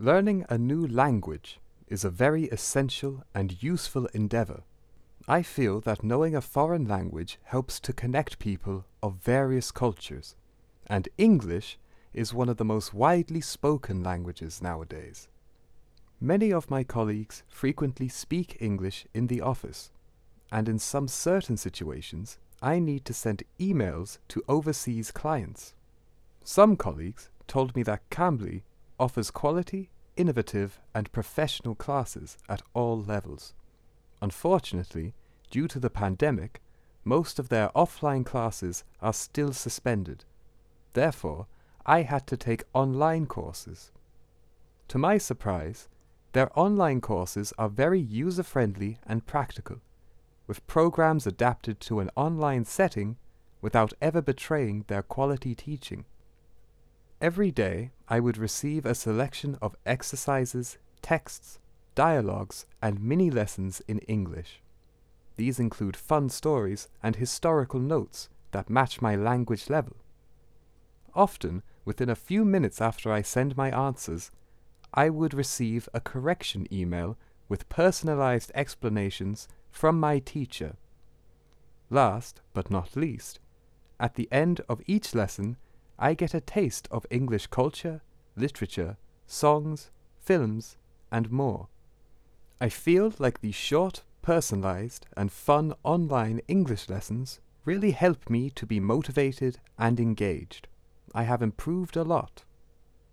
Learning a new language is a very essential and useful endeavor. I feel that knowing a foreign language helps to connect people of various cultures, and English is one of the most widely spoken languages nowadays. Many of my colleagues frequently speak English in the office, and in some certain situations, I need to send emails to overseas clients. Some colleagues told me that Cambly offers quality, innovative, and professional classes at all levels. Unfortunately, due to the pandemic, most of their offline classes are still suspended. Therefore, I had to take online courses. To my surprise, their online courses are very user-friendly and practical, with programs adapted to an online setting without ever betraying their quality teaching. Every day, I would receive a selection of exercises, texts, dialogues, and mini-lessons in English. These include fun stories and historical notes that match my language level. Often, within a few minutes after I send my answers, I would receive a correction email with personalized explanations from my teacher. Last but not least, at the end of each lesson, I get a taste of English culture, literature, songs, films, and more. I feel like these short, personalized, and fun online English lessons really help me to be motivated and engaged. I have improved a lot.